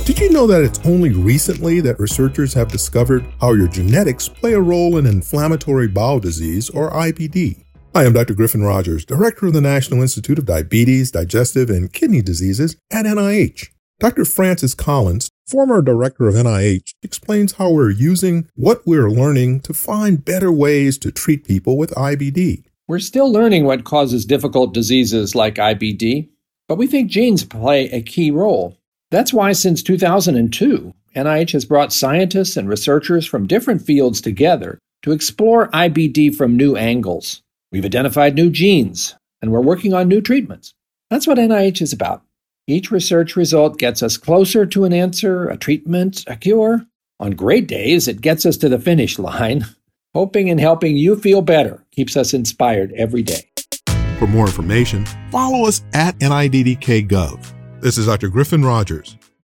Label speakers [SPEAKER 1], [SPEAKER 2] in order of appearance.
[SPEAKER 1] Did you know that it's only recently that researchers have discovered how your genetics play a role in inflammatory bowel disease, or IBD? I am Dr. Griffin Rogers, Director of the National Institute of Diabetes, Digestive, and Kidney Diseases at NIH. Dr. Francis Collins, former director of NIH, explains how we're using what we're learning to find better ways to treat people with IBD.
[SPEAKER 2] We're still learning what causes difficult diseases like IBD, but we think genes play a key role. That's why since 2002, NIH has brought scientists and researchers from different fields together to explore IBD from new angles. We've identified new genes, and we're working on new treatments. That's what NIH is about. Each research result gets us closer to an answer, a treatment, a cure. On great days, it gets us to the finish line. Hoping and helping you feel better keeps us inspired every day.
[SPEAKER 1] For more information, follow us at NIDDK.gov. This is Dr. Griffin Rogers.